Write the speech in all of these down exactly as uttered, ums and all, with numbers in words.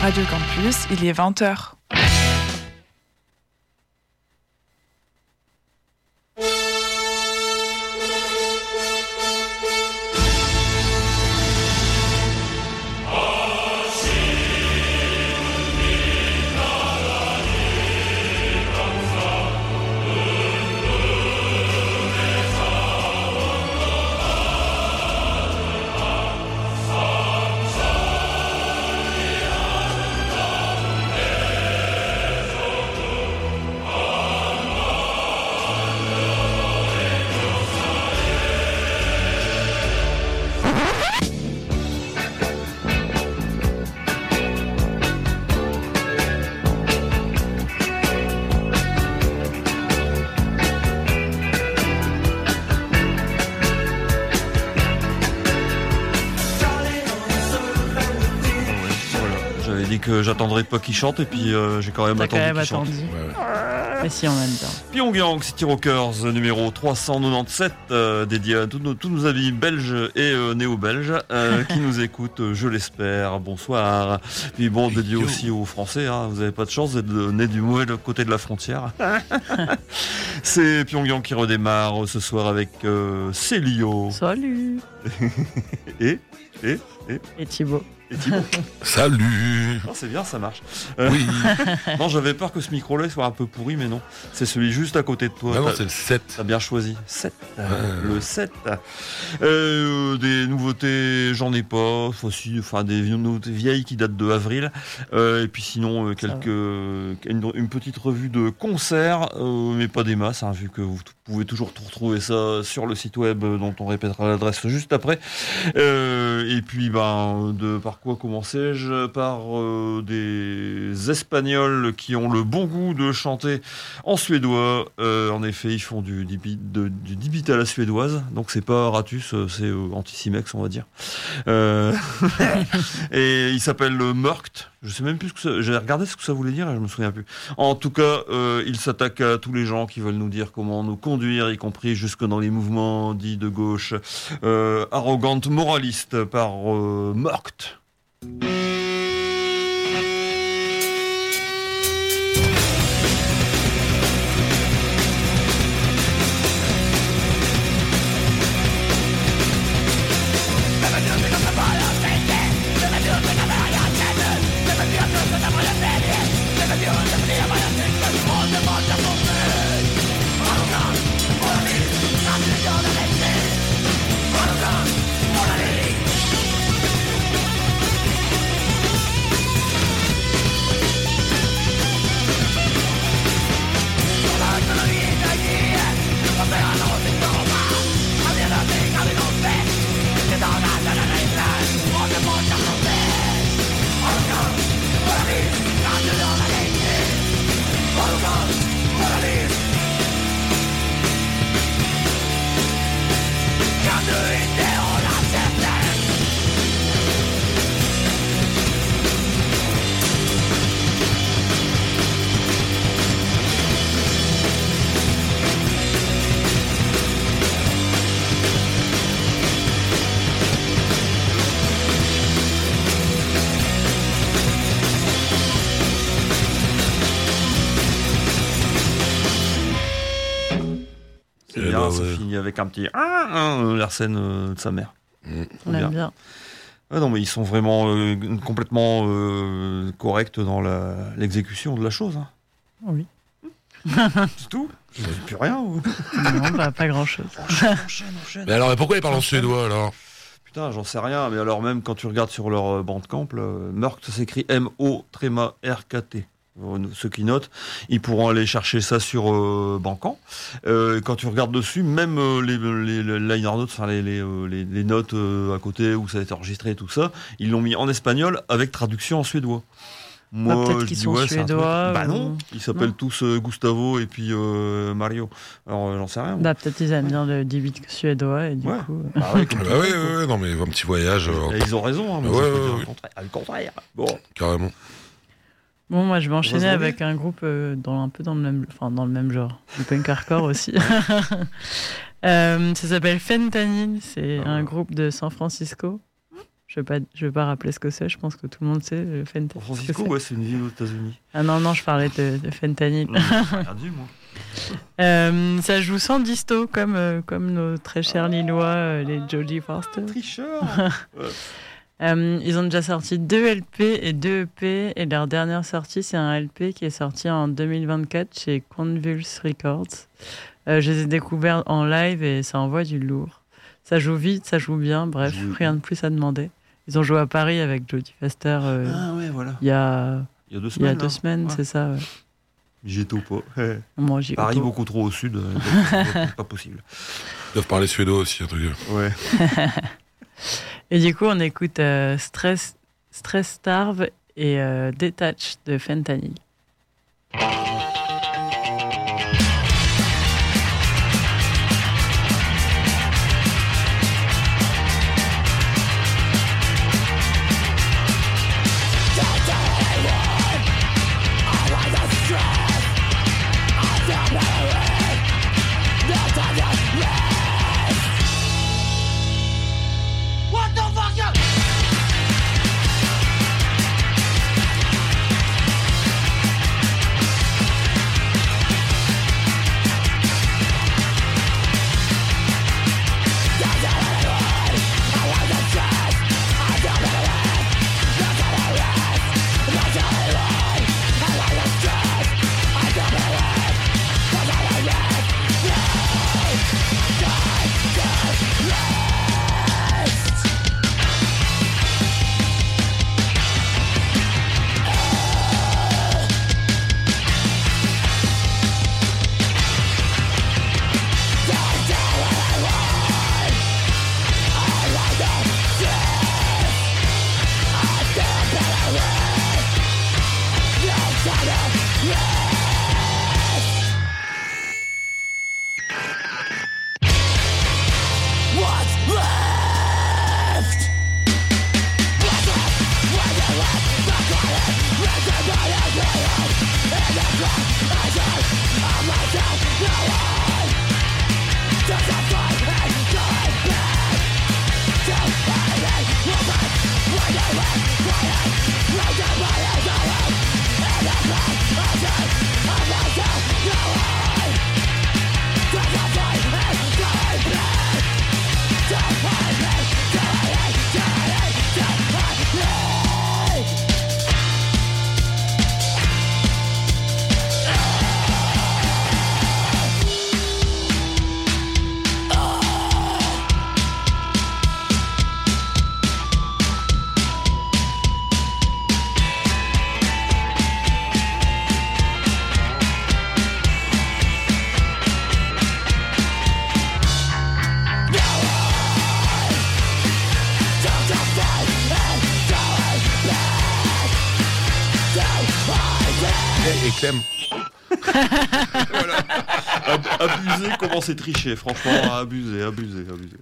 Radio Campus, il est vingt heures. Que j'attendrai pas qu'il chante et puis euh, j'ai quand même T'as attendu quand même qu'il attendu. chante. Ouais. Mais si, en même temps. Pyongyang City Rockers numéro trois cent quatre-vingt-dix-sept, euh, dédié à tous nos, tous nos amis belges et euh, néo-belges euh, qui nous écoutent, je l'espère. Bonsoir. Puis bon, dédié aussi aux Français. Hein, vous avez pas de chance d'être né du mauvais côté de la frontière. C'est Pyongyang qui redémarre ce soir avec euh, Célio. Salut. et et et et Thibaut. Et Thibaut. Salut. Oh, c'est bien, ça marche. Euh, oui. Non, j'avais peur que ce micro-là soit un peu pourri, mais non. C'est celui juste à côté de toi. Non, non c'est le sept. T'as bien choisi. sept. Ouais. Le sept. Euh, des nouveautés, j'en ai pas. Aussi, enfin, des nouveautés vieilles qui datent de avril. Euh, et puis sinon, euh, quelques, une, une petite revue de concerts, euh, mais pas des masses, hein, vu que vous pouvez toujours retrouver ça sur le site web dont on répétera l'adresse juste après. Euh, et puis, ben, de par quoi commençais-je? Par euh, des Espagnols qui ont le bon goût de chanter en suédois. Euh, en effet, ils font du, du, du, du dix-bit à la suédoise, donc c'est pas Ratus, c'est euh, Anticimex, on va dire. Euh... et il s'appelle Mörkt. Je sais même plus ce que ça... J'ai regardé ce que ça voulait dire et je me souviens plus. En tout cas, euh, il s'attaque à tous les gens qui veulent nous dire comment nous conduire, y compris jusque dans les mouvements dits de gauche. Euh, arrogante moraliste par euh, Mörkt. Avec un petit Larsen euh, de sa mère. Mmh. On aime bien. Ouais, non, mais ils sont vraiment euh, complètement euh, corrects dans la, l'exécution de la chose. Hein. Oui. C'est tout. Je ne dis plus rien. Ou... Non, bah, pas grand-chose. Enchaîne, enchaîne, enchaîne. Mais alors, pourquoi ils parlent en suédois alors? Putain, j'en sais rien. Mais alors même quand tu regardes sur leur bandcamp, Mörkt, ça s'écrit M O R K T. Ceux qui notent, ils pourront aller chercher ça sur euh, Bandcamp. Euh, quand tu regardes dessus, même euh, les, les, les liner notes, enfin les, les, les, les notes euh, à côté où ça a été enregistré et tout ça, ils l'ont mis en espagnol avec traduction en suédois. Moi, bah, peut-être qu'ils sont ouais, suédois. Bah non, ils s'appellent non. tous euh, Gustavo et puis euh, Mario. Alors euh, j'en sais rien. Bah peut-être ils aiment bien le dix-huit suédois et du ouais. coup. Bah oui, bah oui, oui, oui, non mais un petit voyage. Euh... Ils ont raison. Hein, mais ouais, ouais, ouais, ouais. Contraire, le contraire. Bon. Carrément. Bon, moi je vais enchaîner avec un groupe euh, dans, un peu dans le même, enfin, dans le même genre, du punk hardcore aussi. euh, ça s'appelle Fentanyl, c'est ah, un ouais. groupe de San Francisco. Je ne vais, vais pas rappeler ce que c'est, je pense que tout le monde sait. Le fentanyl. San Francisco, ouais, c'est une ville aux États-Unis. Ah non, non, je parlais de, de fentanyl. Non, j'ai rien dit, moi. euh, ça joue sans disto, comme, euh, comme nos très chers Lillois, euh, les Jodie Foster. Tricheur. Ouais. Euh, ils ont déjà sorti deux L P et deux E P, et leur dernière sortie, c'est un L P qui est sorti en deux mille vingt-quatre chez Convulse Records. Euh, je les ai découverts en live et ça envoie du lourd. Ça joue vite, ça joue bien, bref, Joue... rien de plus à demander. Ils ont joué à Paris avec Jodie Foster euh, ah ouais, voilà. il y a, il y a deux semaines. Il y a deux semaines, ouais. C'est ça. Ouais. J'y étais au pas. Moi, j'y Paris, pas. beaucoup trop au sud, euh, c'est pas possible. Ils doivent parler suédois aussi, un truc. Ouais. Et du coup, on écoute euh, Stress, Stress Starve et euh, Detach de Fentanyl. Et Clem. Voilà. Abuser, comment c'est tricher, franchement, abuser, abuser, abuser.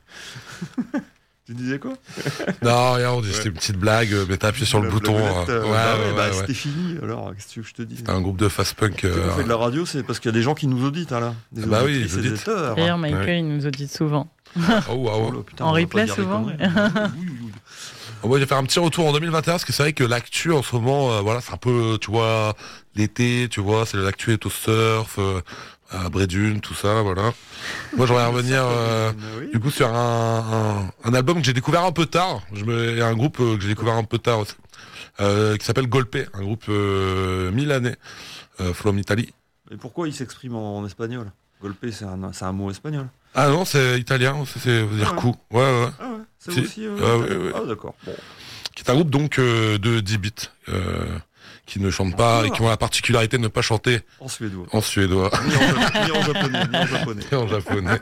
Tu disais quoi? Non, rien, on dit ouais. C'était une petite blague, mais t'as appuyé sur le, le bouton. Blaguette, euh, ouais, bah ouais, ouais, ouais, bah ouais. C'était fini, alors qu'est-ce que tu veux que je te dise? C'était un groupe de fast punk. Euh... On fait euh... de la radio, c'est parce qu'il y a des gens qui nous auditent, hein, là. Des bah oui, des auditeurs. D'ailleurs, Michael, ouais. il nous audite souvent. Oh, wow. Oh là, putain, en replay, souvent. oui, oui, oui. Moi, je vais faire un petit retour en deux mille vingt et un, parce que c'est vrai que l'actu en ce moment, euh, voilà, c'est un peu, tu vois, l'été, tu vois, c'est l'actu est au surf, euh, à Brédune, tout ça, voilà. Moi, j'aimerais revenir, euh, oui. du coup, sur un, un, un album que j'ai découvert un peu tard. Je me, un groupe euh, que j'ai découvert un peu tard aussi, euh, qui s'appelle Golpe, un groupe euh, milanais, euh, from Italy. Et pourquoi il s'exprime en, en espagnol? Golpe, c'est un, c'est un mot espagnol. Ah non, c'est italien, c'est, c'est veut dire ah ouais. coup. Ouais, ouais. Ah ouais, c'est si. aussi. Euh, ah, ouais, ouais. ah d'accord. Bon. Qui est un groupe donc euh, de dix bits, euh, qui ne chantent pas et qui ont la particularité de ne pas chanter en suédois. En suédois. Ni en, ni en japonais. Ni en japonais. Ni en japonais.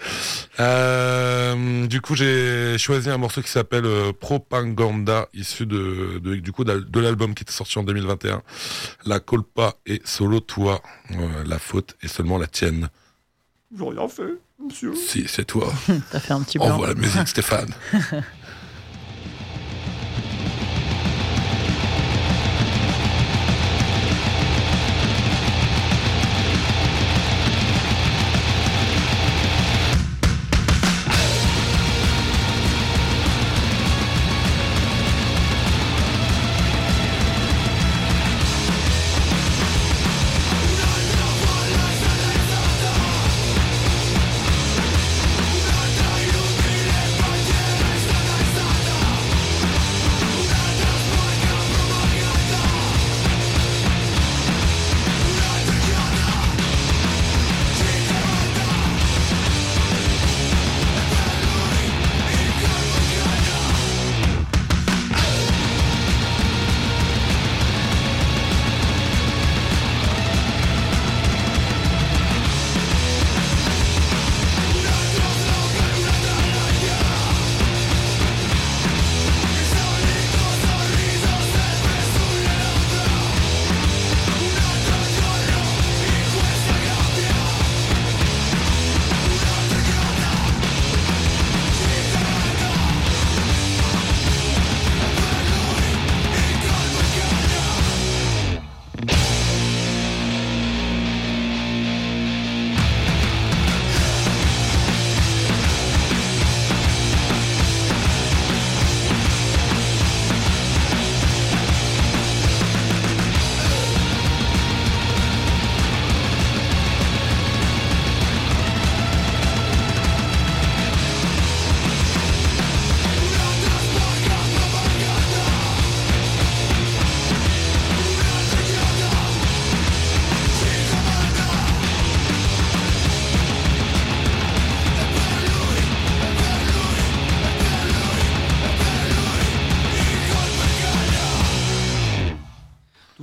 euh, du coup, j'ai choisi un morceau qui s'appelle euh, Propaganda, issu de, de du coup de, de l'album qui était sorti en deux mille vingt et un. La colpa est solo toi, euh, la faute est seulement la tienne. J'ai rien fait, monsieur. Si, c'est toi. T'as fait un petit blanc. Envoie la musique, Stéphane.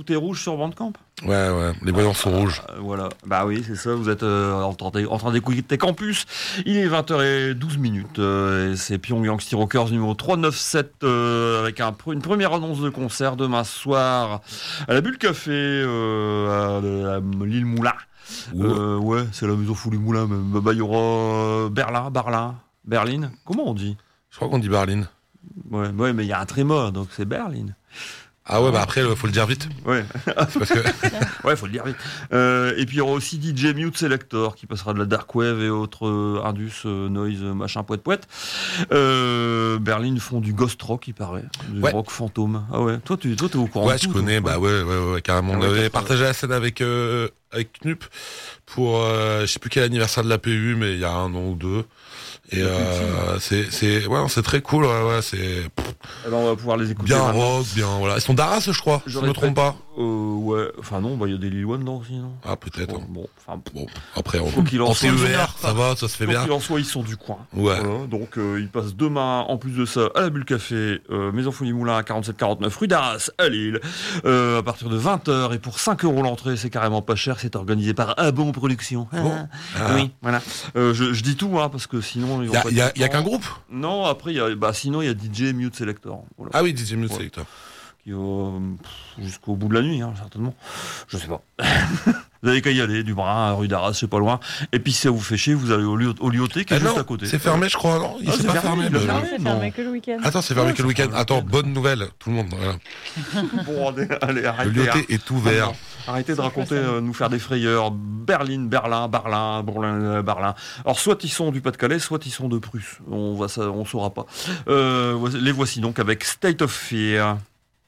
tout est rouge sur Bandcamp. Ouais, ouais, les voyants sont rouges. Euh, voilà, bah oui, c'est ça, vous êtes euh, en train d'é- en train d'écouter Campus. Il est vingt heures douze minutes. Euh, et c'est Pyongyang City Rockers numéro trois cent quatre-vingt-dix-sept euh, avec un, une première annonce de concert demain soir à la Bulle Café euh, à, à l'île Moulin. Ouais. Euh, ouais, c'est la maison fou les Moulins même. Bah, il y aura euh, Berlin, Berlin, Berlin. Comment on dit? Je crois qu'on dit Berlin. Ouais, ouais, mais il y a un trémor, donc c'est Berlin. Ah ouais, bah après, il faut le dire vite. Ouais. C'est parce que... Ouais, faut le dire vite. Euh, et puis il y aura aussi D J Mute Selector qui passera de la dark wave et autres euh, indus, euh, noise, euh, machin, poète poète. Euh, Berlin font du ghost rock, il paraît, du Ouais. rock fantôme. Ah ouais. Toi, tu, toi, t'es au courant. Ouais, de je tout, connais, toi, bah ouais, ouais, ouais, carrément. Ah On ouais, avait t'as- partagé la scène avec, euh, avec Knup pour, euh, je sais plus quel anniversaire de l'A P U, mais il y a un an ou deux. Et euh, c'est, c'est, ouais, c'est très cool, ouais, ouais, c'est pff, Eh ben, on va pouvoir les écouter. bien maintenant. rock, bien, voilà. Ils sont d'Arras, je crois, si je J'aurais me trompe pas. Euh, ouais. Enfin non, bah il y a des Lil Wayne dedans aussi, non? Ah, peut-être. Bon, hein. bon, enfin, Bon, après, on, Faut qu'il en en soit, T ils E sont R, ça va, ça se fait Quoi bien. qu'il en soit, ils sont du coin. Ouais. Voilà, donc euh, ils passent demain, en plus de ça, à la Bulle Café, euh, Maison Folie Moulin, quarante-sept quarante-neuf rue d'Arras, à Lille, euh, à partir de vingt heures, et pour cinq euros l'entrée, c'est carrément pas cher, c'est organisé par Abon Productions. Bon. Ah, Ah. Oui, voilà. Euh, je, je dis tout, hein, parce que sinon... ils vont Y a, pas y a, être y a contents. qu'un groupe? Non, après, y a, bah, sinon, il y a D J Mute Selector. Voilà, Ah oui, D J Mute Ouais. Selector. qui va euh, pff, jusqu'au bout de la nuit, hein, certainement. Je sais pas. Vous avez qu'à y aller, du Brin, rue d'Arras, c'est pas loin. Et puis si ça vous fait chier, vous allez au, Lyo- au Lyoté qui est Ah juste non, à côté. c'est fermé, je crois, non? Il Ah, s'est c'est pas fermé, fermé. il le- a Non, fermé. c'est Non. fermé que le week-end. Attends, c'est fermé Ouais, que le c'est week-end. fermé. Attends, bonne nouvelle, tout le monde. Voilà. Bon, allez, allez, Le arrêtez. Lyoté hein. est ouvert. Arrêtez de C'est raconter, quoi, ça euh, nous faire des frayeurs. Berlin, Berlin, Berlin, Berlin, euh, Berlin. Alors, soit ils sont du Pas-de-Calais, soit ils sont de Prusse. On va, ça, on saura pas. Euh, voici- les voici donc avec State of Fear.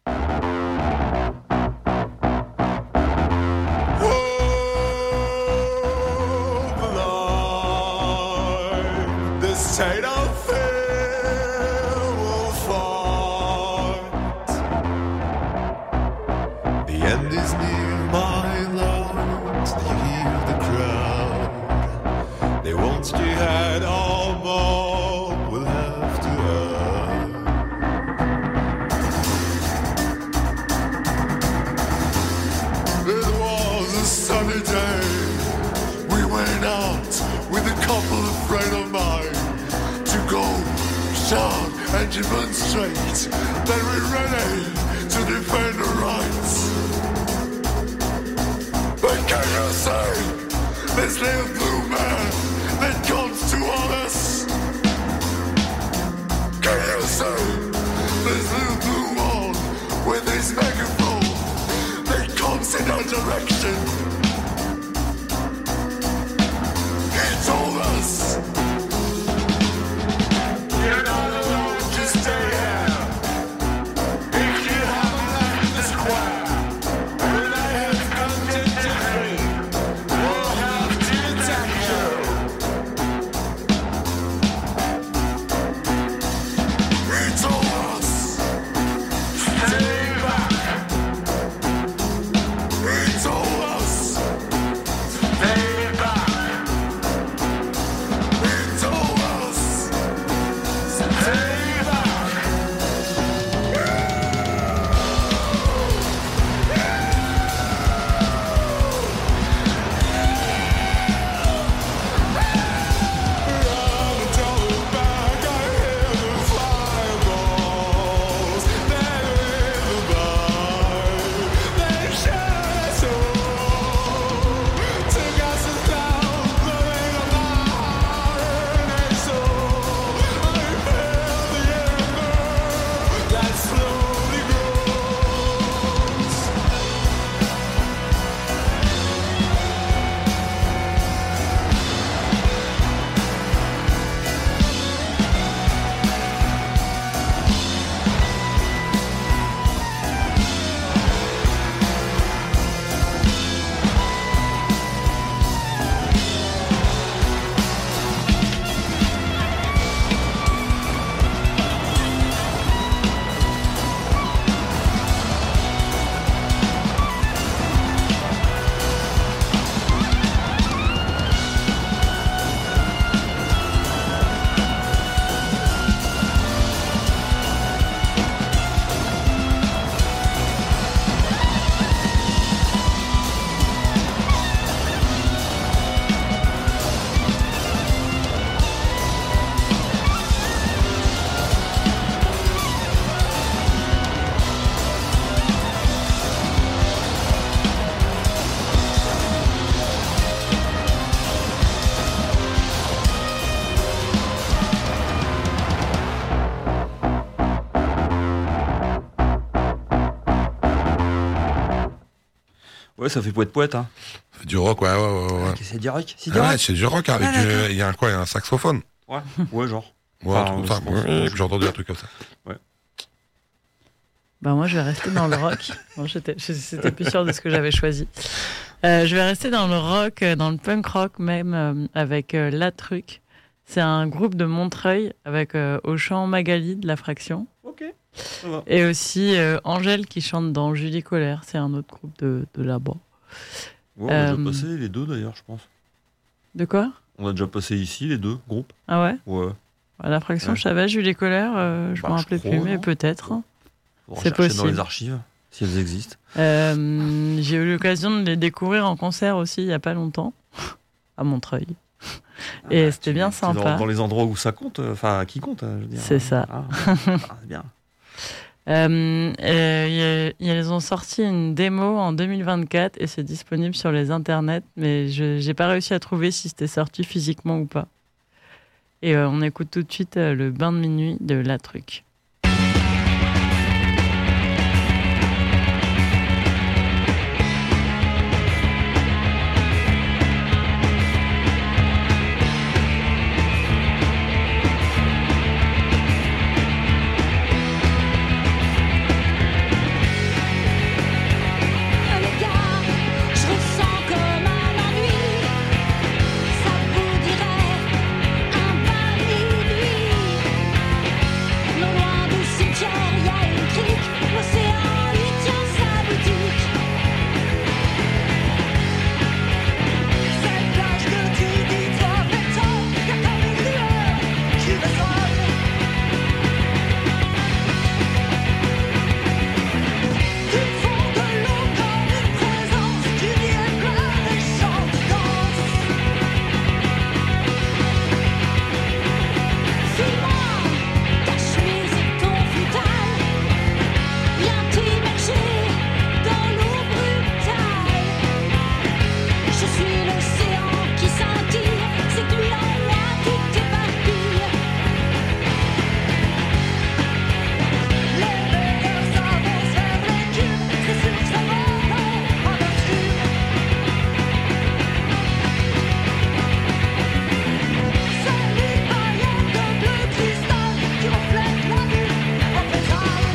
The state of fear will fight. The end is near, my lord. You hear the crowd. They want jihad, all more will have to earn. It was a sunny day. We went out with a couple of friends of mine to go shout and demonstrate that we're ready to defend our rights. But can you say this little blue man that comes to us? Can you say this little blue one with his megaphone that comes in our direction? He told us, you're not alone, just stay here. If you haven't left the square, when I have come to defeat, we'll have to attack you. He told us, stay back. He told us, Ouais, ça fait poète poète. Hein. Ça fait du rock, ouais, ouais, ouais. ouais. Okay, c'est du rock. C'est du Ah rock. ouais, c'est du rock avec Ah, du... d'accord. Il y a un quoi, il y a un saxophone. Ouais, ouais, genre. Ouais, Enfin, un truc comme ça. je pense- Ouais, je- j'ai entendu un truc comme ça. Bah moi je vais rester dans le rock. Bon, j'étais, j'étais plus sûre de ce que j'avais choisi. Euh, je vais rester dans le rock, euh, dans le punk rock même, euh, avec euh, La Truc. C'est un groupe de Montreuil avec euh, Auchan Magali de La Fraction. Ok, ça va. Et aussi euh, Angèle qui chante dans Julie Colère. C'est un autre groupe de, de là-bas. Ouais, on a Euh, déjà passé les deux d'ailleurs, je pense. De quoi? On a déjà passé ici les deux groupes. Ah ouais? Ouais. À La Fraction, Ouais. je savais, Julie Colère, euh, je Bah, m'en je rappelais crois, plus, mais non peut-être. hein. Faut C'est rechercher dans possible. les archives, si elles existent. Euh, j'ai eu l'occasion de les découvrir en concert aussi il n'y a pas longtemps, à Montreuil. Et Ah, c'était tu- bien tu- sympa. Dans, dans les endroits où ça compte, euh, enfin, qui compte, euh, je veux dire. C'est ça. Ah, ah, c'est bien. Euh, euh, y a- Ils ont sorti une démo en deux mille vingt-quatre et c'est disponible sur les internets, mais je n'ai pas réussi à trouver si c'était sorti physiquement ou pas. Et euh, on écoute tout de suite euh, le bain de minuit de La Truc. Les gars, je ressens comme un ennui. Ça vous dirait un bain de minuit. Non loin du cimetière, y a une crique. L'océan y tient sa boutique. Cette plage que tu dis, toi, pétrole, y'a comme une lueur qui résonne. Du fond de l'eau comme une présence, tu y es plein et chante, danse. File-moi ta chemise et ton futal, viens t'immerger dans l'eau brutale. Je suis l'océan qui scintille, séduit en moi tout t'éparpille. Les meilleurs avancent vers l'écume, c'est sûr ça va en aventure. Salut paillettes de bleu cristal qui reflètent la vue en pétale.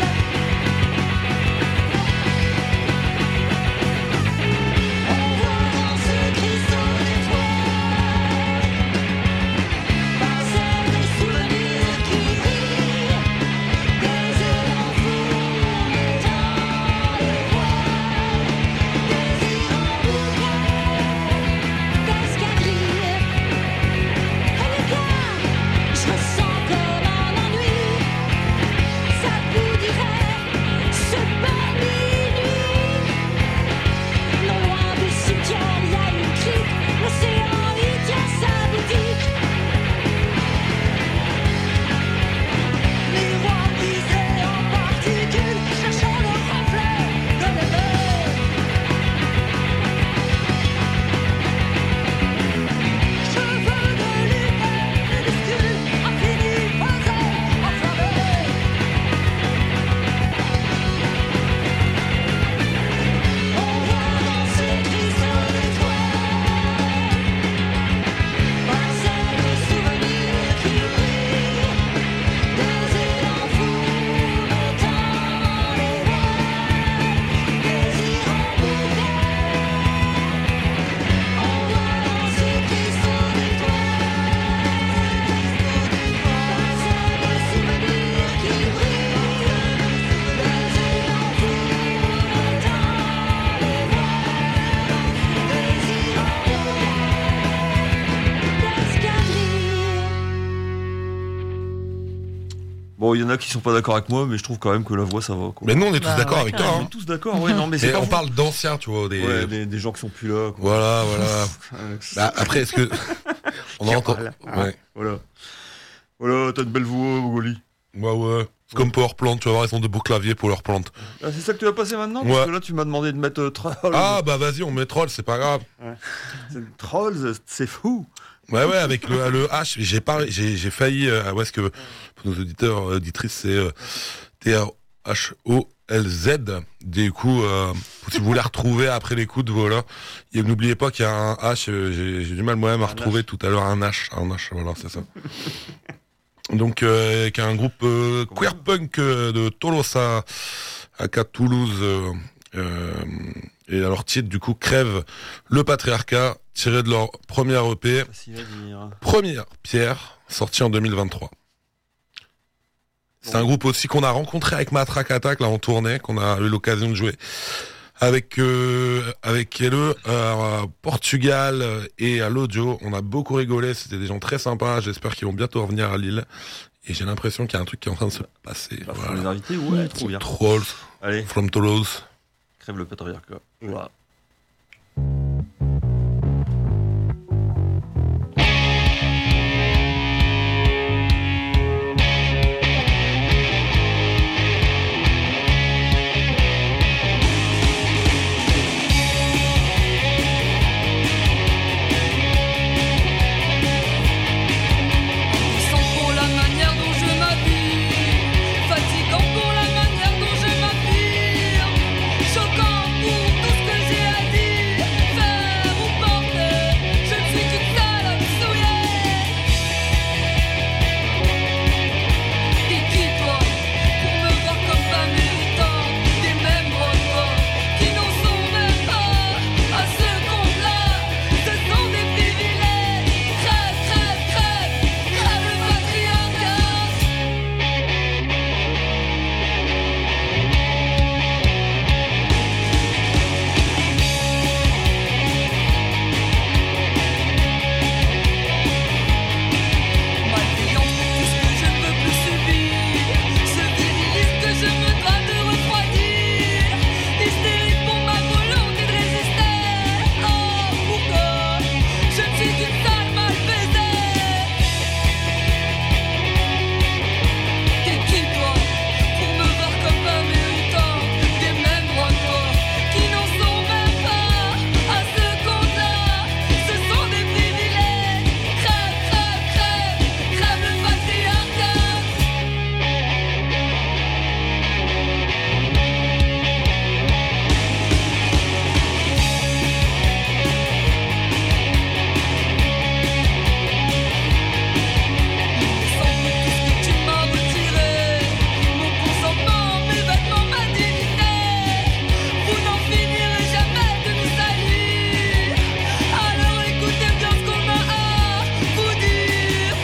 On voit dans ce cristaux d'étoiles passer des souvenirs qui brillent, des élans fous dans les voiles, des bouquets d'escadrilles. Et les gars, je ressens comme un ennui. Ça vous dirait ce bain de minuit. Non loin du cimetière, y a une crique. L'océan y tient sa boutique. Miroir brisé en particules, cherchant le reflet de l'éveil. Cheveux de lumière minuscules, infini puzzle enflammé. On voit dans ces cristaux d'étoiles passer des souvenirs qui brillent, des élans fous mettant les voiles, des irons bouquets. On voit dans ces cristaux d'étoiles passer des souvenirs qui brillent, des élans fous mettant les voiles, des irons d'escadrille. Bon, il y en a qui sont pas d'accord avec moi, mais je trouve quand même que la voix ça va. Quoi. Mais nous, on est tous Bah, d'accord ouais, avec On toi. carrément. est Hein. tous d'accord, ouais, non, mais c'est Mais pas on vous. parle d'anciens, tu vois, des... Ouais, des, des gens qui sont plus là. Quoi. Voilà, voilà. Euh, Bah, après, est-ce que... On Qui entend... râle. Ouais. Voilà. Voilà, t'as une belle voix, Goli. Ouais, ouais. C'est comme Powerplant, tu vas voir, ils ont de beaux claviers pour leur plante. Ah, c'est ça que tu vas passer maintenant Ouais. Parce que là, tu m'as demandé de mettre euh, Trolls. Ah, bah vas-y, on met troll, c'est pas grave. C'est- Trolls, c'est fou. Ouais, ouais, avec le, le H, j'ai pas, j'ai, j'ai failli, euh, où est-ce que, pour nos auditeurs, euh, auditrices, c'est, euh, T R H O L Z. Du coup, euh, si vous voulez retrouver après l'écoute, voilà. Et n'oubliez pas qu'il y a un H, euh, j'ai, j'ai du mal moi-même à retrouver tout à l'heure un H. Un H, voilà, c'est ça. Donc, euh, avec un groupe euh, queer punk euh, de Tolosa, à Toulouse. Euh, euh, et leur titre, du coup, Crève le patriarcat, tiré de leur première E P. Facile à dire. Première pierre, sortie en deux mille vingt-trois. C'est Bon. un groupe aussi qu'on a rencontré avec Matraque Attack, là, en tournée, qu'on a eu l'occasion de jouer avec euh, avec L E à Portugal et à l'audio. On a beaucoup rigolé, c'était des gens très sympas. J'espère qu'ils vont bientôt revenir à Lille. Et j'ai l'impression qu'il y a un truc qui est en train de se passer. Bah, faut Voilà. les inviter, ouais, trop bien. Trolls Allez, from Toulouse. crève le patriarcat. Voilà. Sans pour la manière dont je m'habille, fatigant pour la manière dont je m'affirme, choquant pour tout ce que j'ai à dire, faire ou porter, je ne suis qu'une salope souillée. T'es qui toi, pour me voir comme pas méritant des mêmes droits qui n'en sont même pas à ce compte-là, ce sont des privilèges. Crève, crève, crève, crève le patriarcat. Malveillante pour tout ce que je ne veux plus subir, ce virilisme que je me dois de refroidir, hystérique pour ma volonté de résister. Oh, pourquoi je ne suis qu'une sale mal baisée. T'es qui toi, pour me voir comme pas méritant des mêmes droits que toi, qui n'en sont même pas à ce compte-là, ce sont des privilèges. Crève, crève, crève, crève le patriarcat. Sans tout ce que tu m'as retiré, mon consentement, mes vêtements, ma dignité, vous n'en finirez jamais de nous salir. Alors écoutez bien ce qu'on a à vous dire.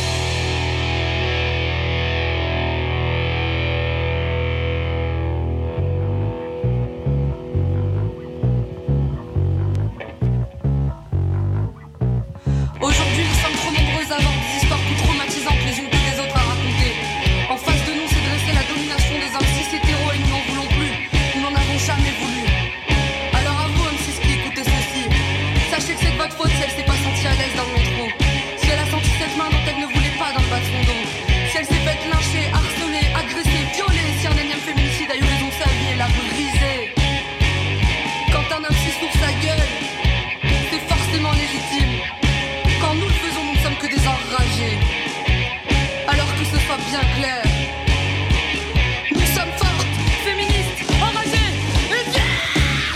Aujourd'hui, nous sommes trop nombreuses à avoir des histoires plus traumatisantes les unes que les autres à raconter. En face de nous s'est dressée la domination des hommes cis hétéros et nous n'en voulons plus. Nous n'en avons jamais voulu. Alors à vous, hommes cis qui écoutez ceci, sachez que c'est de votre faute si elle s'est pas sentie à l'aise dans le métro. Si elle a senti cette main dont elle ne voulait pas dans le bas de son dos. Si elle s'est faite lyncher, harceler, agresser, violer. Si un énième féminicide a eu raison de sa vie et l'a brisée. Quand un homme cis ouvre sa gueule, c'est forcément légitime. Quand nous le faisons, nous ne sommes que des enragés. Alors que ce soit bien clair, nous sommes fortes, féministes, enragées et fières.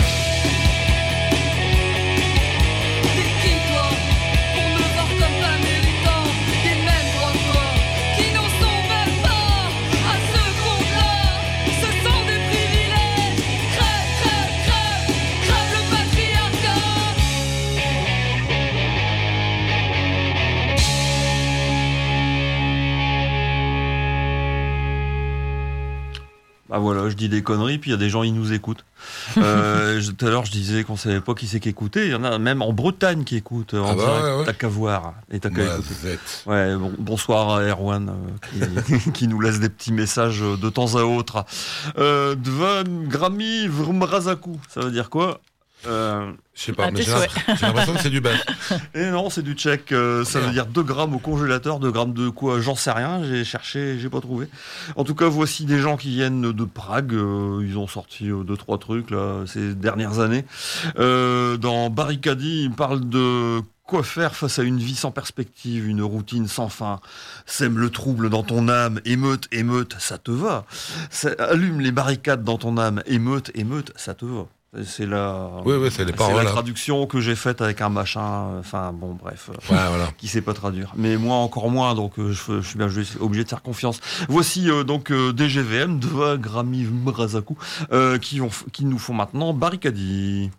T'es qui toi, pour me voir comme pas méritant des mêmes droits que toi, qui n'en sont même pas à ce compte-là, ce sont des privilèges. Crève, crève, crève, crève le patriarcat. Bah voilà, je dis des conneries, puis il y a des gens, ils nous écoutent. Euh, je- tout à l'heure, je disais qu'on savait pas qui c'est qui écoutait. Il y en a même en Bretagne qui écoutent. En Ah bah direct. ouais, ouais. T'as qu'à voir et t'as qu'à Bah, écouter. zette. Ouais, bon- bonsoir à Erwan euh, qui, qui nous laisse des petits messages de temps à autre. Euh, Dvan Grami Vrmrazaku, ça veut dire quoi? Euh, Je sais pas, À mais tes j'ai l'impression j'ai l'impression que c'est du belge. et non, c'est du tchèque. euh, ça veut dire deux grammes au congélateur. deux grammes de quoi? J'en sais rien. J'ai cherché, j'ai pas trouvé. En tout cas, voici des gens qui viennent de Prague. euh, ils ont sorti euh, deux, trois trucs là ces dernières années. Euh, dans Barricadi, ils parlent de quoi faire face à une vie sans perspective, une routine sans fin. Sème le trouble dans ton âme, émeute, émeute, ça te va. Ça- allume les barricades dans ton âme, émeute, émeute, ça te va. C'est la, Oui, oui, c'est les c'est paroles. la hein. traduction que j'ai faite avec un machin. Enfin, bon, bref. euh, Ouais, voilà. qui sait pas traduire. Mais moi encore moins, donc euh, je, je suis bien je suis obligé de faire confiance. Voici euh, donc euh, D G V M, Dva Grami Mrazaku, euh, qui, ont, qui nous font maintenant Barricadi.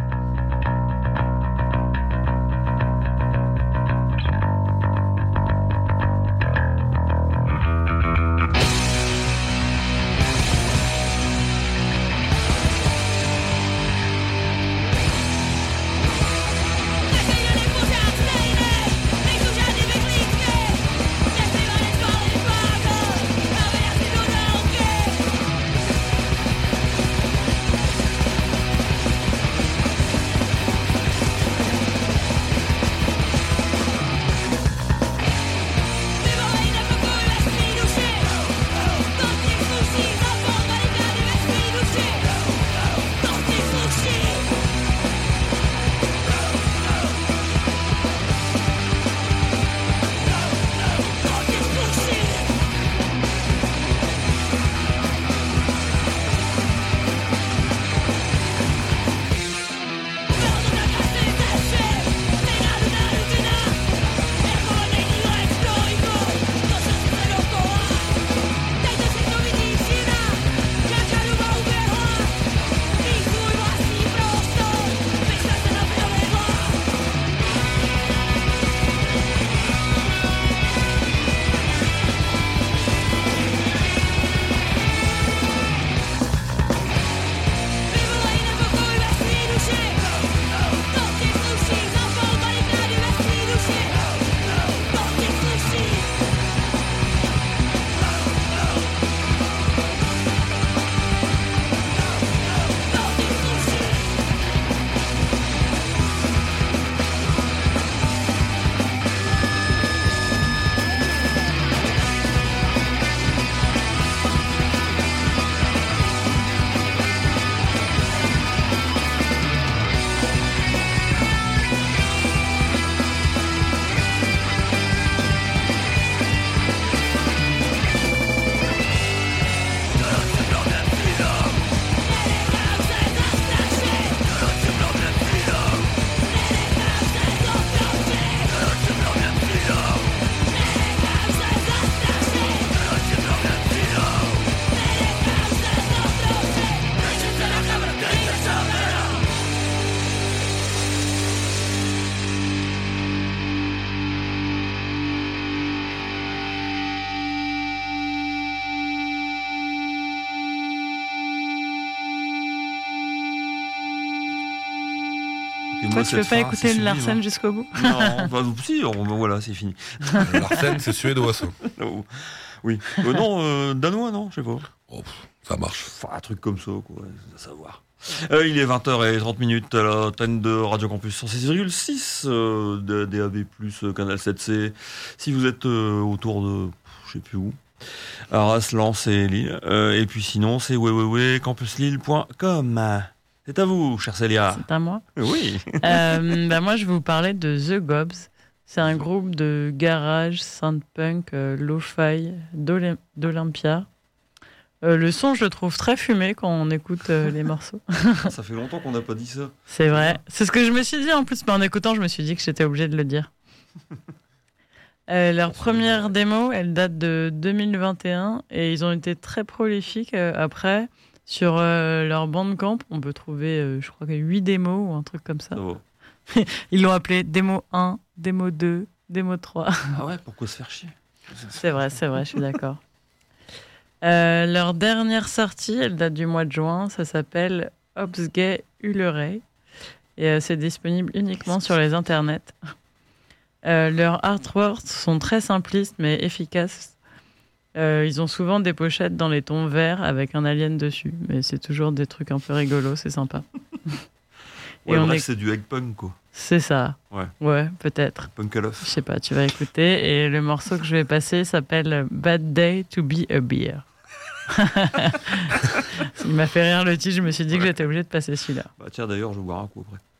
Et Toi, moi, tu veux cette pas fin, écouter c'est le sublime, Larsen hein. jusqu'au bout? Non, bah, si, on- bah, voilà, c'est fini. Larsen, c'est suédois, ça. Oh, oui. Euh, non, euh, danois, non, je sais pas. Oh, pff, ça marche. Enfin, un truc comme ça, quoi, à savoir. Euh, il est vingt heures trente minutes à la antenne de Radio Campus cent six virgule six, euh, de D A B plus, euh, canal sept C. Si vous êtes euh, autour de, je sais plus où, Arras, Lens et Lille. Euh, et puis sinon, c'est www point campus lille point com. C'est à vous, chère Célia. C'est à moi. Oui. Euh, bah, moi, je vais vous parler de The Gobs. C'est un groupe de garage, synth-punk, euh, lo-fi d'Olym- d'Olympia. Euh, le son, je le trouve très fumé quand on écoute euh, les morceaux. Ça fait longtemps qu'on n'a pas dit ça. C'est vrai. C'est ce que je me suis dit en plus, mais en écoutant, je me suis dit que j'étais obligée de le dire. Euh, leur première démo, elle date de deux mille vingt et un et ils ont été très prolifiques euh, après. Sur euh, leur Bandcamp, on peut trouver, euh, je crois, que huit démos ou un truc comme ça. Ça va. Ils l'ont appelé démo un, démo deux, démo trois. Ah ouais, pourquoi se faire chier? C'est vrai, c'est vrai, je suis d'accord. Euh, leur dernière sortie, elle date du mois de juin, ça s'appelle Obsgay Ulleray et euh, c'est disponible uniquement sur les internets. Euh, leurs artworks sont très simplistes mais efficaces. Euh, ils ont souvent des pochettes dans les tons verts avec un alien dessus, mais c'est toujours des trucs un peu rigolos, c'est sympa. Et Ouais, on bref, est... c'est du egg punk, quoi. C'est ça. Ouais. Ouais, peut-être. Punk à l'œuf. Je sais pas, tu vas écouter. Et le morceau que je vais passer s'appelle Bad Day to be a Beer. Il m'a fait rire le titre, je me suis dit que j'étais obligée de passer celui-là. Bah tiens, d'ailleurs, je vais boire un coup après.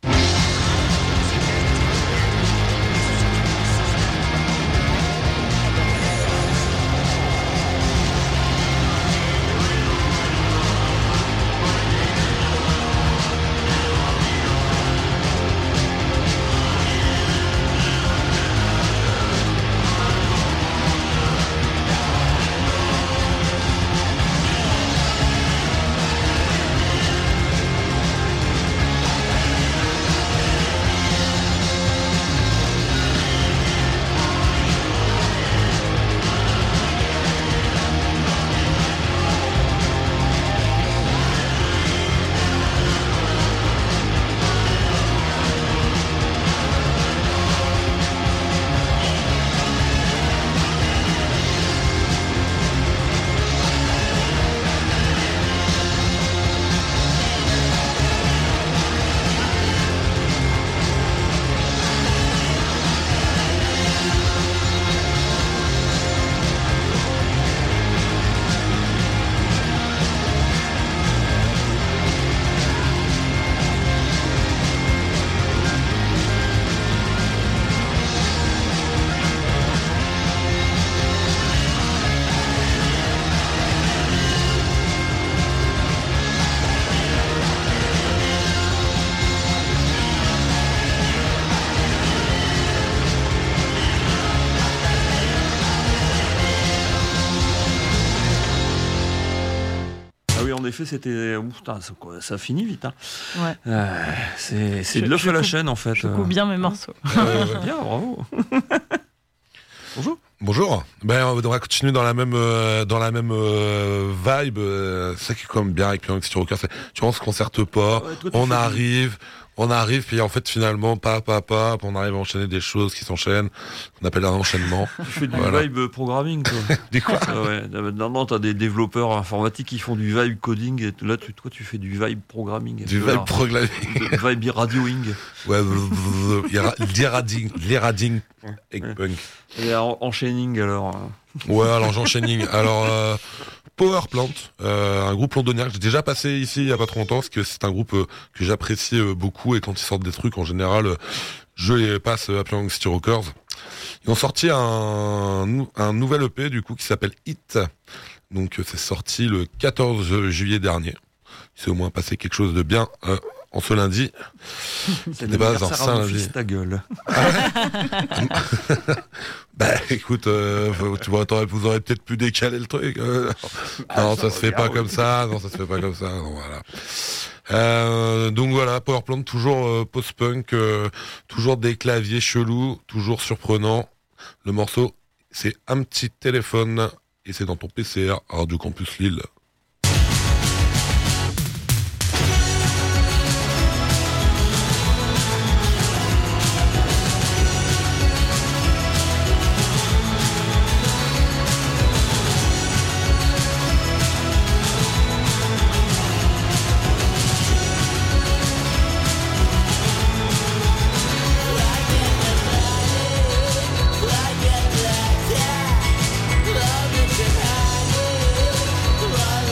En effet, c'était. Ouf, putain, ça, ça finit vite. Hein. Ouais. Euh, c'est c'est Je- de l'œuf je à la coupe- chaîne, en fait. Je coupe bien mes morceaux. Euh, bien, bravo. Bonjour. Bonjour. Ben, on va continuer dans la même euh, dans la même euh, vibe. Euh, c'est ça qui est quand même bien avec Pyramids City Rockers. c'est- Tu vois, on se concerte pas. Ouais, toi, tu on fais du- arrive, on arrive, puis en fait finalement, pas pas pas, on arrive à enchaîner des choses qui s'enchaînent. On appelle un enchaînement. Tu fais du Voilà. vibe programming, toi. Dis quoi? Ah ouais. Maintenant, t'as des développeurs informatiques qui font du vibe coding, et là, tu, toi, tu fais du vibe programming. Du Voilà. vibe programming. Du vibe radioing. Ouais, l'irrading, l'irrading, egg punk. Et en- enchaining, alors. euh. Ouais, alors j'enchaîning. Alors, euh, Power Plant, euh, un groupe londonien que j'ai déjà passé ici il y a pas trop longtemps, parce que c'est un groupe euh, que j'apprécie euh, beaucoup, et quand ils sortent des trucs, en général, euh, je les passe euh, à Pyramids City Rockers. Ils ont sorti un, nou- un nouvel E P, du coup, qui s'appelle Hit. Donc, euh, c'est sorti le quatorze juillet dernier. Il s'est au moins passé quelque chose de bien euh, en ce lundi. C'est des bases l'anniversaire en à mon lundi. fils, ta gueule. Bah écoute, euh, faut- tu vois, t'aurais- vous aurez peut-être pu décaler le truc. euh. non, ça, se fait pas comme ça. Non, ça se fait pas comme ça. Non, voilà. Euh, donc voilà, Power Plant, toujours euh, post-punk, euh, toujours des claviers chelous, toujours surprenant. Le morceau, c'est un petit téléphone et c'est dans ton P C R, Radio Campus Lille. Love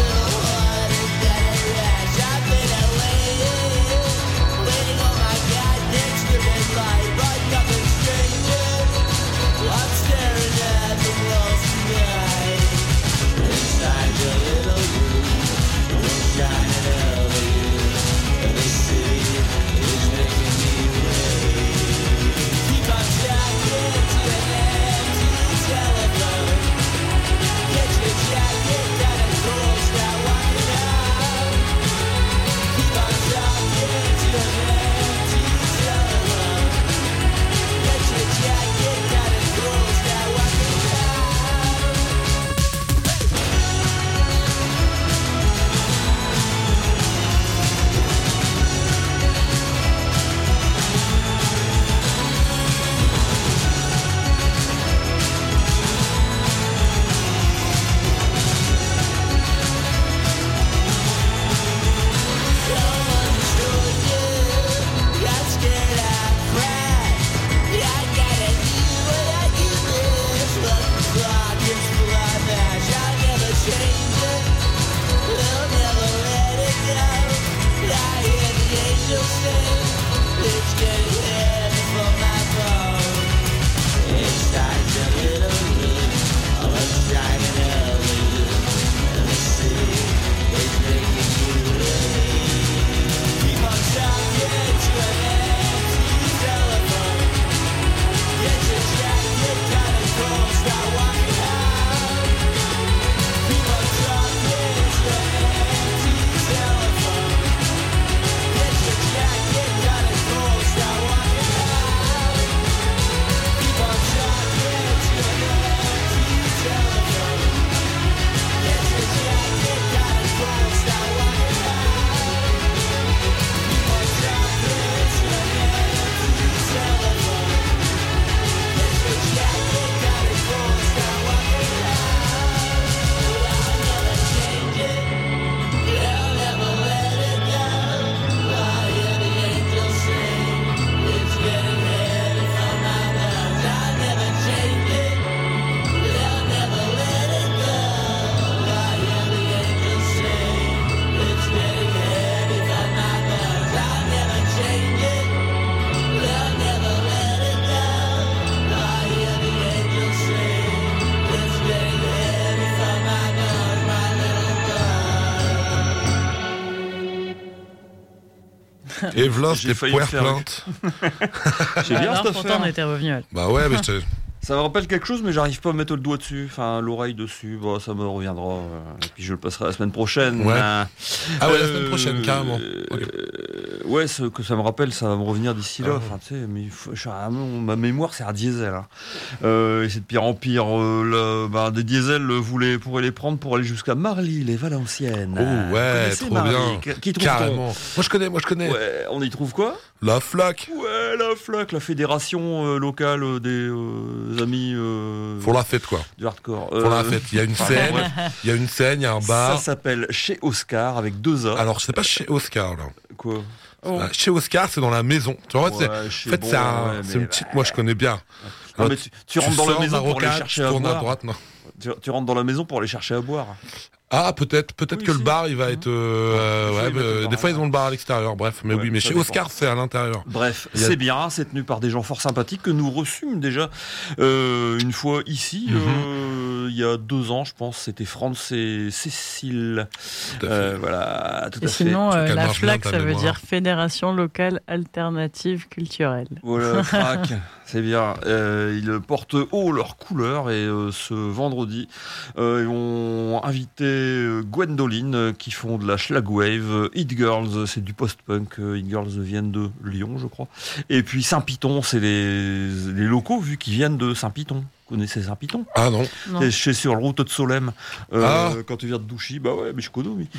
Evelyn, J'ai c'était failli poire me faire- plainte. J'ai bien Alors, cette pourtant, affaire. on était revenu. à- Bah ouais, mais je te- Ça me rappelle quelque chose, mais j'arrive pas à mettre le doigt dessus, enfin l'oreille dessus. Bon, ça me reviendra. euh, et puis je le passerai la semaine prochaine. Ouais. Euh, Ah ouais, la euh, semaine prochaine, carrément. Ok. euh, ouais, ce que ça me rappelle, ça va me revenir d'ici là. Ah. Enfin, tu sais, mais il faut- je suis à- ma mémoire, c'est un diesel. Hein. Euh, et c'est de pire en pire. Euh, le- bah, des diesels, euh, vous les, pourrez les prendre pour aller jusqu'à Marly, les Valenciennes. Oh Vous ouais, connaissez trop Marly bien. Qui- Qui trouve-t-on Carrément. Moi je connais, moi je connais. Ouais, on y trouve quoi? La flaque. Ouais, la FLAC, la fédération euh, locale euh, des euh, amis euh, Pour la fête quoi. du hardcore. Pour la Euh, fête. Il y a une enfin, scène, bref. il y a une scène, il y a un Ça bar. s'appelle Chez Oscar avec deux A. Alors je sais pas chez Oscar là. Quoi? Euh, Chez Oscar, c'est dans la maison. Tu vois, c'est, Ouais, en chez fait, bon, c'est, un- ouais, c'est mais une petite. bah, Moi, je connais bien. Non, Alors, mais tu, tu rentres dans sors la maison d'un pour aller rocade, chercher tu à tournes à boire. droite, non. Tu, tu rentres dans la maison pour aller chercher à boire. Ah, peut-être, peut-être Oui, que si. le bar, il va être. euh, Des fois, ouais, ils mais, mettent le bar des fois, à ils ont le bar à l'extérieur. Bref, mais Ouais, oui, mais ça chez dépend. Oscar, c'est à l'intérieur. Bref, Il y a- c'est bien, c'est tenu par des gens fort sympathiques que nous reçûmes déjà euh, une fois ici, Mhm. euh, il y a deux ans, je pense. C'était France et Cécile. Tout à fait. Euh, voilà, tout Et à fait. sinon, Tu euh, calmes la bien FLAC, ta ça veut mémoire. dire Fédération locale alternative culturelle. Voilà, crac, c'est bien. Euh, ils portent haut leurs couleurs et euh, ce vendredi, euh, ils ont invité euh, Gwendoline euh, qui font de la Schlagwave, euh, Hit Girls, euh, c'est du post-punk, euh, Hit Girls viennent de Lyon, je crois. Et puis Saint-Piton, c'est les, les locaux vu qu'ils viennent de Saint-Piton. Vous connaissez Saint-Piton? Ah non. Non. C'est chez sur la route de Solem. Euh, Ah. Quand tu viens de Douchy, bah ouais, mais je connais, oui.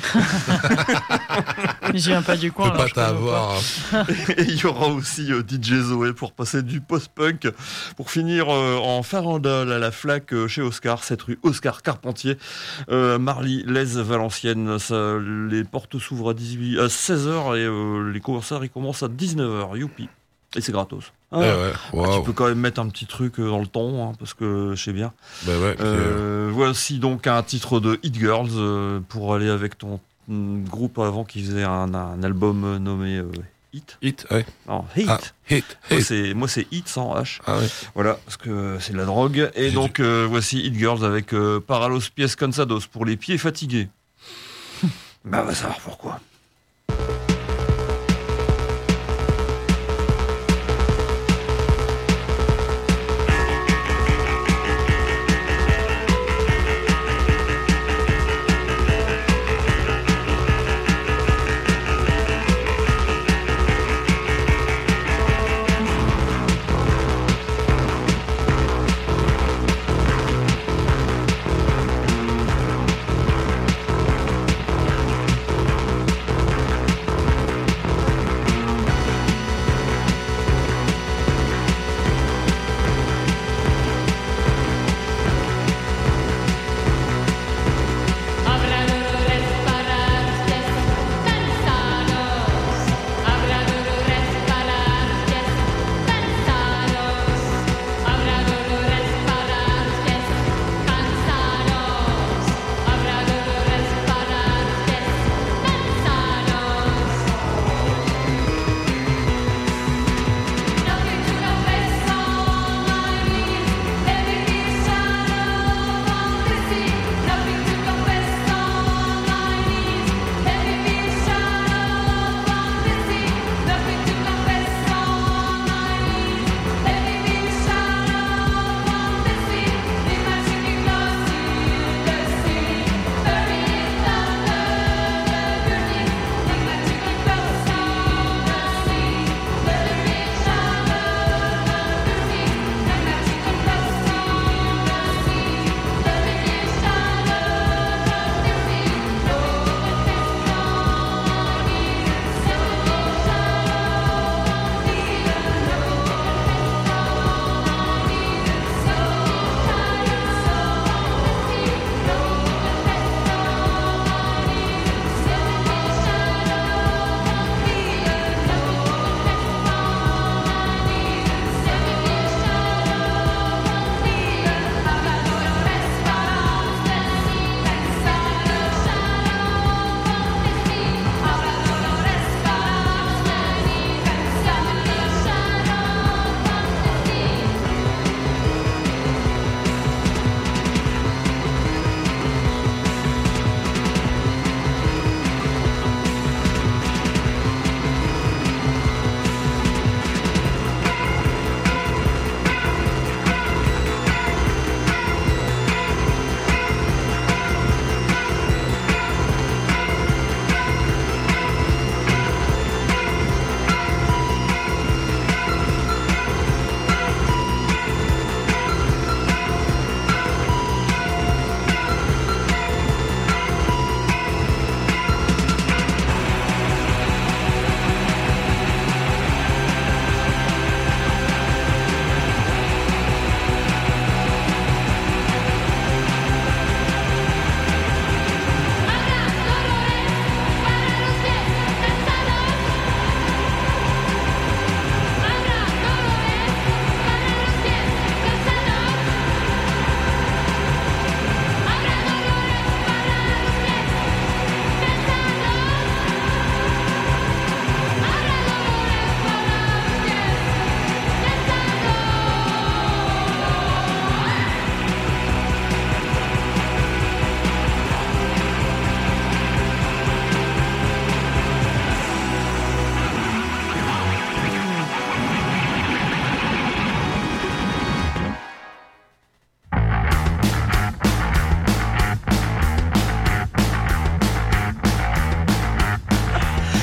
Je viens pas du Je coin. peux alors pas je connais t'avoir. Et il y aura aussi euh, D J Zoé pour passer du post-punk. Pour finir euh, en farandole à la FLAC euh, chez Oscar, cette rue Oscar Carpentier, euh, Marly, les Valenciennes. Ça, les portes s'ouvrent à, dix-huit à seize heures et euh, les concerts ils commencent à dix-neuf heures. Youpi. Et c'est gratos. Ah, Ouais, ouais. Tu Waouh. peux quand même mettre un petit truc euh, dans le ton, hein, parce que je sais bien. Bah ouais. puis, euh, Euh, voici donc un titre de Hit Girls euh, pour aller avec ton mm, groupe avant qui faisait un, un album euh, nommé euh, Hit. Hit, ouais. Non, Hit. Ah, hit, Moi, hit. c'est, moi, c'est Hit sans H. Ah ouais. Voilà, parce que c'est de la drogue. Et J'ai donc, euh, voici Hit Girls avec euh, Paralos Pies Cansados pour les pieds fatigués. Bah, on va savoir pourquoi. Thank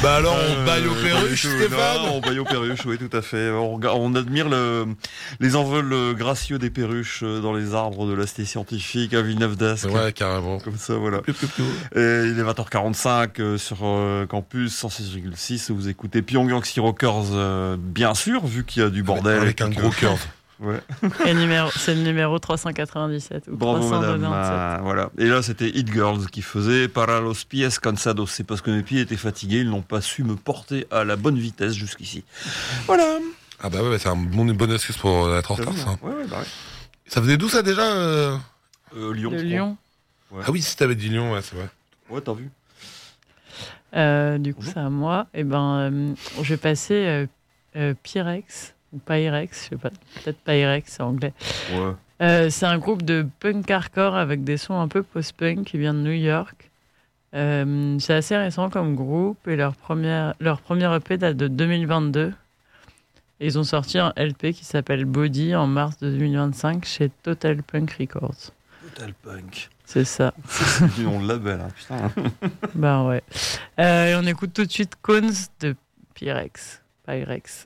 Bah alors, on Euh, baille au perruche, euh, Stéphane. non, on baille au perruche, oui, tout à fait. On, regarde- on admire le, les envols gracieux des perruches dans les arbres de la cité scientifique à Villeneuve-d'Ascq. Ouais, carrément. Comme ça, voilà. Piou, piou, piou. Et il est vingt heures quarante-cinq euh, sur euh, Campus cent six virgule six. Vous écoutez Pyongyang Sea Rockers, euh, bien sûr, vu qu'il y a du bordel. Avec un et que- gros cœur. Ouais. Et numéro, c'est le numéro trois cent quatre-vingt-dix-sept ou Bravo madame. trois cent quatre-vingt-dix-sept. Ah, voilà. Et là c'était Hit Girls qui faisait Para los pies cansados. C'est parce que mes pieds étaient fatigués, ils n'ont pas su me porter à la bonne vitesse jusqu'ici. Voilà. Ah bah ouais, c'est un bon, une bonne excuse pour être en retard, ça. Ouais, ouais, bah ouais. Ça venait d'où ça déjà euh Euh, Lyon. De je crois. Lyon. Ouais. Ah oui, si t'avais dit Lyon, ouais, c'est vrai. Ouais, t'as vu. Euh, du coup, Bonjour. c'est à moi. Et ben, euh, je vais passer euh, euh, Pyrex ou Pyrex, je sais pas, peut-être Pyrex, c'est anglais. Ouais. Euh, c'est un groupe de punk hardcore avec des sons un peu post-punk qui vient de New York. Euh, c'est assez récent comme groupe et leur première, leur premier E P date de deux mille vingt-deux. Et ils ont sorti un L P qui s'appelle Body en mars deux mille vingt-cinq chez Total Punk Records. Total Punk. C'est ça. C'est du nom de label, hein, putain. Bah ouais. Euh, et on écoute tout de suite Cones de Pyrex. Pyrex.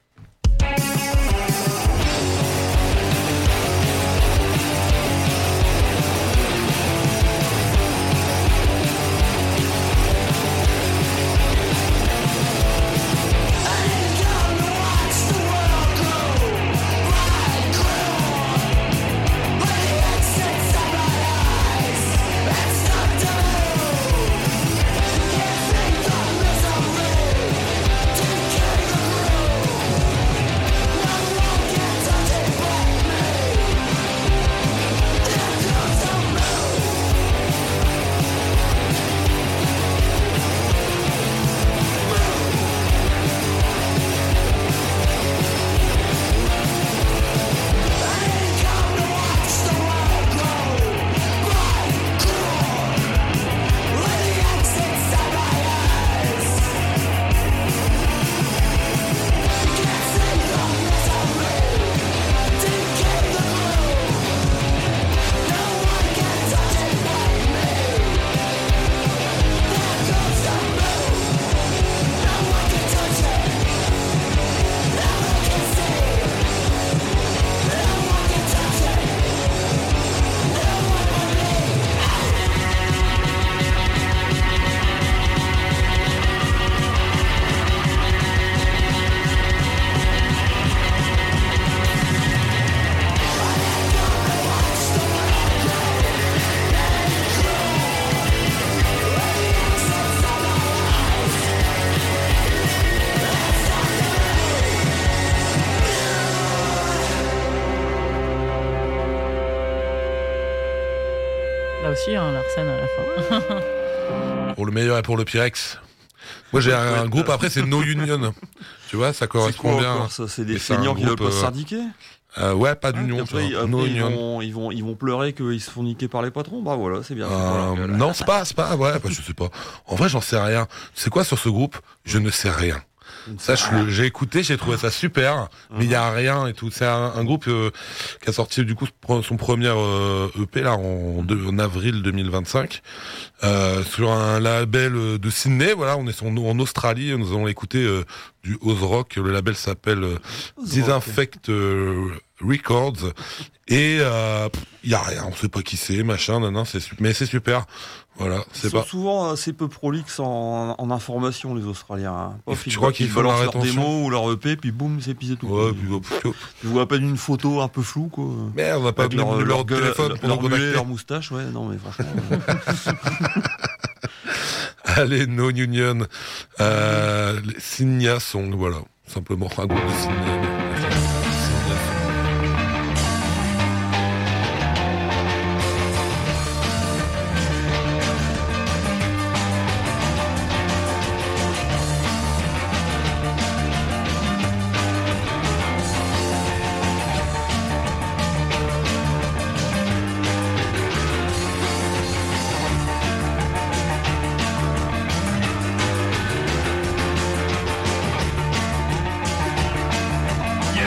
Là aussi, il y a un Larsen à la fin. Pour le meilleur et pour le Pyrex. Moi j'ai un, un groupe, après c'est No Union. Tu vois, ça C'est correspond quoi bien. encore, ça? C'est des Et c'est un feignants qui veulent groupe, pas se euh, syndiquer. Euh, ouais, pas Hein, d'union, puis après, tu vois. après, No ils, Union. vont, ils, vont, ils vont pleurer qu'ils se font niquer par les patrons. Bah voilà, c'est bien. c'est pour Euh, leur gueule. non, c'est pas, c'est pas, ouais, bah, je sais pas. En vrai, j'en sais rien. C'est quoi sur ce groupe? Je ne sais rien. Ça, je le- j'ai écouté, j'ai trouvé ça super, mais il y a rien et tout. C'est un, un groupe euh, qui a sorti du coup son premier euh, E P là en, deux- en avril deux mille vingt-cinq euh, sur un label euh, de Sydney. Voilà, on est sur- en Australie, nous allons écouter euh, du Oz Rock. Le label s'appelle euh, Disinfect euh, Records et euh, il y a rien, on sait pas qui c'est, machin, nan, nan, c'est su- mais c'est super. Voilà, Ils c'est sont pas. souvent assez peu prolixes en, en information, les Australiens. Hein. Et Pof, tu ils crois ba- qu'ils ils font la balancent leur rétention démo ou leur E P, puis boum, c'est pisé tout. Ouais, puis, puis, Je vois à peine une photo un peu floue, quoi. merde, on n'a pas Avec mis leur, le numéro leur de gueule, téléphone leur, pour leur nous mulet, contacter. leur moustache, ouais, non mais franchement. euh, Allez, No Union, euh, les Signia Song, voilà, simplement un groupe de Signia. Signia Song. Yeah.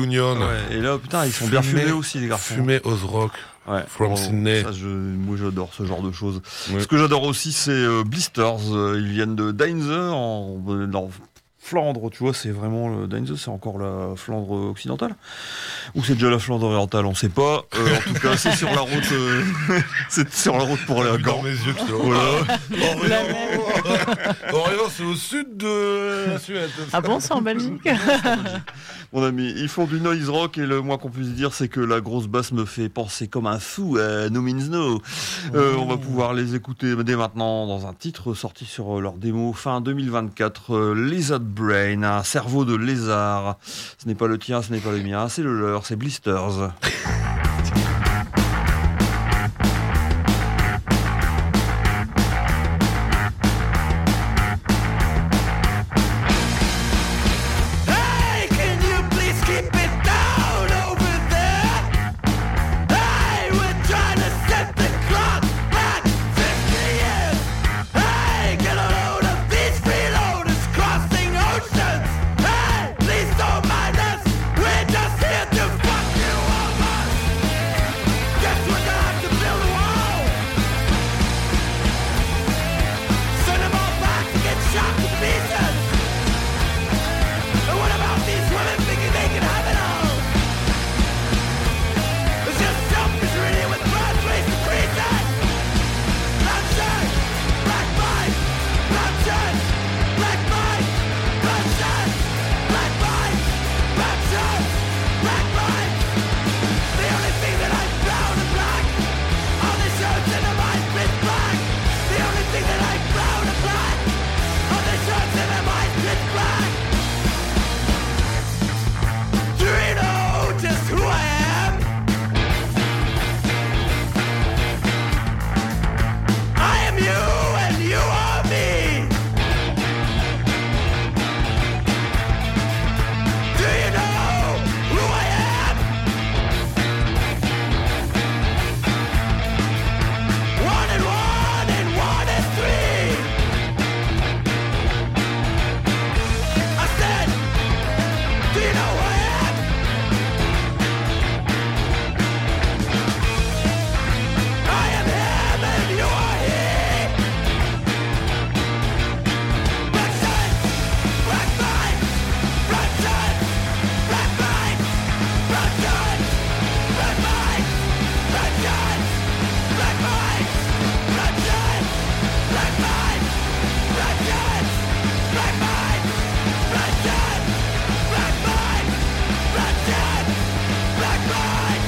Onion, Ouais, et là, putain, ils sont bien Fumé- fumés aussi, les garçons. Fumé Oz Rock. Ouais, From bon, Sydney. ça, je, moi, j'adore ce genre de choses. Ouais. Ce que j'adore aussi, c'est euh, Blisters. Euh, ils viennent de Deinze, en, dans Flandre, tu vois, c'est vraiment le Deinze, c'est encore la Flandre occidentale. Ou c'est déjà la Flandre orientale, on sait pas. Euh, en tout cas, c'est sur la route, euh, c'est sur la route pour aller à Dans Gand. mes yeux, que c'est- Voilà. Orient, Orient, c'est au sud de la Suède. Ah bon, c'est en Belgique? Mon ami, ils font du noise rock et le moins qu'on puisse dire, c'est que la grosse basse me fait penser comme un fou à No Means No. Euh, on va pouvoir les écouter dès maintenant dans un titre sorti sur euh, leur démo fin deux mille vingt-quatre, euh, Lizard Brain, un cerveau de lézard. Ce n'est pas le tien, ce n'est pas le mien, c'est le leur, c'est Blisters. Hey, can you please keep it down over there? Hey, we're trying to set the clock back fifty years. Hey, get a load of these freeloaders crossing oceans. Hey, please don't mind us. We're just here to fuck you over. Guess we're gonna have to build a wall. Send them all back to get shot to pieces. And what about these women thinking they can have it all? It's just selfish really with broad face and creases. Brown shirt, black bike, brown shirt, black bike, brown shirt, black bike, brown shirt, black bike. The only thing that I'm brown and black, all the shirts in the mind pitch black. The only thing that I'm brown and black, all the shirts in the mind pitch black. Do you know just who I am? I am you and you are me. Do you know who I am? One and one and one and three. I said, do you know who I am? I am him and you are he. Black sun, black light, black sun, black light, black sun, black light, black sun, black light, black sun, black light, black sun, black light, black sun, black light, black sun, black light.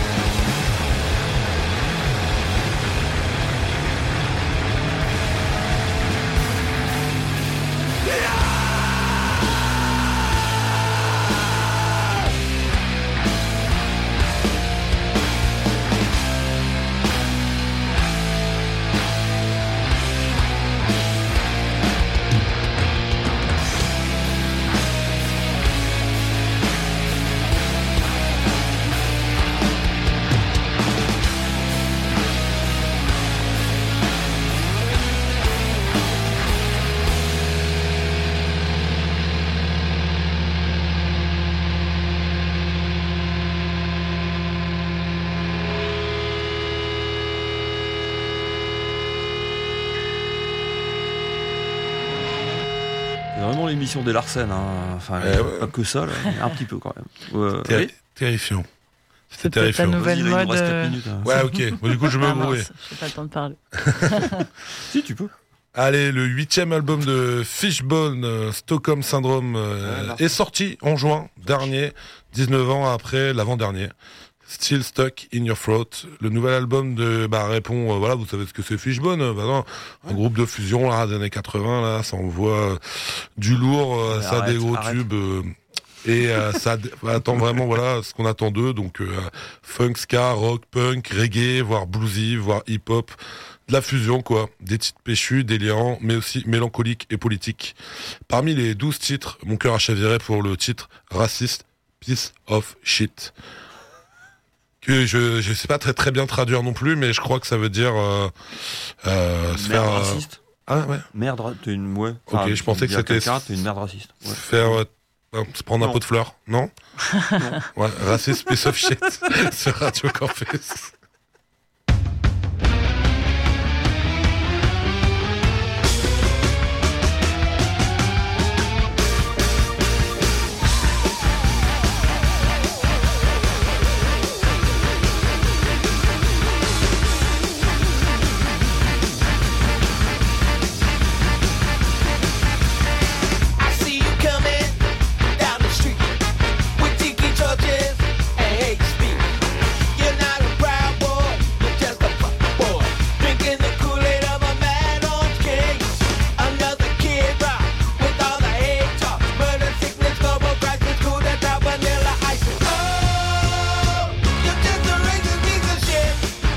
C'est vraiment l'émission des Larsen, hein. Enfin, Eh ouais. pas que ça, là, mais un petit peu quand même. Ouais, Terri- oui. Terrifiant. C'est C'était peut-être ta terrifiant. nouvelle Vas-y, là, il nous mode. reste quatre euh, minutes, hein. Ouais, ok. Bon, du coup, je me Ah brouille. mince, j'ai pas le temps de parler. Si, tu peux. Allez, le huitième album de Fishbone, euh, Stockholm Syndrome, euh, Ouais, merci. est sorti en juin dernier, dix-neuf ans après l'avant-dernier. Still Stuck in Your Throat. Le nouvel album de, bah, répond, euh, voilà, vous savez ce que c'est Fishbone, euh, bah, non, un groupe de fusion, là, des années quatre-vingts, là, ça envoie euh, du lourd, euh, Ouais, ça a arrête, des gros arrête. tubes, euh, et euh, ça d- attend vraiment, voilà, ce qu'on attend d'eux, donc euh, funk, ska, rock, punk, reggae, voire bluesy, voire hip-hop, de la fusion, quoi, des titres péchus, délirants, mais aussi mélancoliques et politiques. Parmi les douze titres, mon cœur a chaviré pour le titre raciste, Piece of Shit. Que je je sais pas très très bien traduire non plus, mais je crois que ça veut dire euh, euh, se Merde faire euh, raciste. ah ouais Merde, ra- t'es une ouais. Ok, je pensais que dire c'était- quelqu'un, T'es une merde raciste. Ouais. se faire euh, Se prendre un Non. pot de fleurs, non? Ouais, Racist Piece of Shit sur Radio Campus. I see you coming down the street with tiki torches and hate speech. You're not a proud boy, you're just a fuck boy, drinking the Kool-Aid of a man on king. Another kid rock with all the hate talk, murder, sickness, global crisis, cool that top vanilla ice. Oh, you're just a racist piece of shit.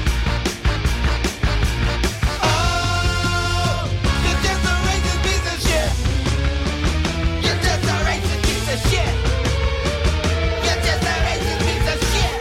Oh, you're just a racist piece of shit. You're just a racist piece of shit. You're just a racist piece of shit.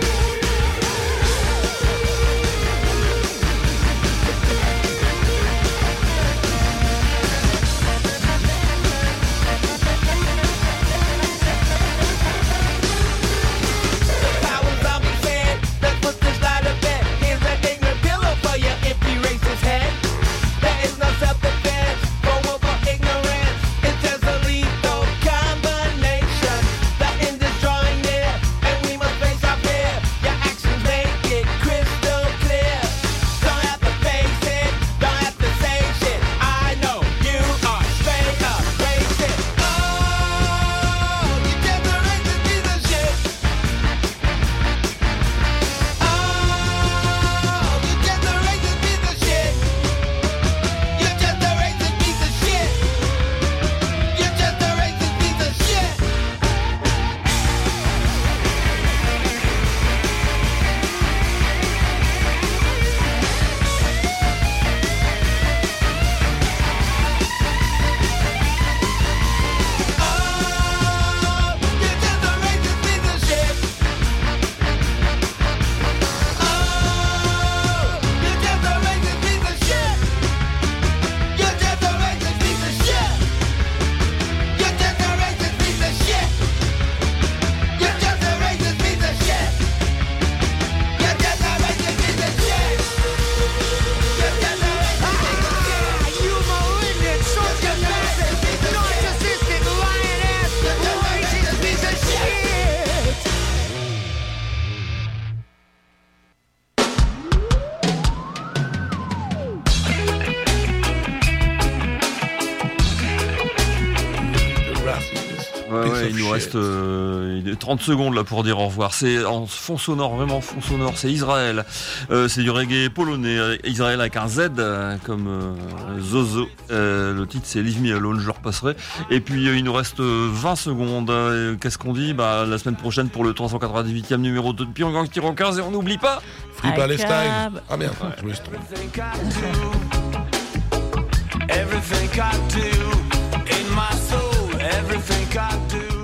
Power zombie fan, let's put this line to bed. Here's an ignorant pillow for your empty racist head. There is no self-defense, forward for ignorance. It's just a lethal combination. The end is drawing near, and we must face our fear. Your actions make it crystal clear. Don't have to face it, don't have to say shit. I know you are straight up racist. Oh, you're just a racist piece of shit. Oh, you're just a racist piece of shit. You're just a racist piece of shit. You're just a racist piece of shit. Oh, you're just a racist piece of shit. Oh, you're just a racist piece of shit. You're just a racist piece of shit. You're just a racist piece of shit. You're just a racist piece of shit. You're just a racist piece of shit. You're just a racist piece of shit. You malignant, sociopathic, narcissistic, lion-ass, racist piece of shit! Ouais, Piece ouais, of il nous shit. reste euh, il est trente secondes là pour dire au revoir. C'est en fond sonore, vraiment fond sonore, c'est Israël. Euh, c'est du reggae polonais. euh, Israël avec un Z, euh, comme euh, Zozo. Euh, le titre c'est Leave Me Alone, je le repasserai. Et puis euh, il nous reste euh, vingt secondes. Euh, Qu'est-ce qu'on dit? Bah, la semaine prochaine pour le trois cent quatre-vingt-dix-huitième numéro de Pyongyang Tyran quinze. Et on n'oublie pas. Free I Palestine. cab. Ah merde, je me suis trompé. Everything I do, everything I do in my soul, everything I do.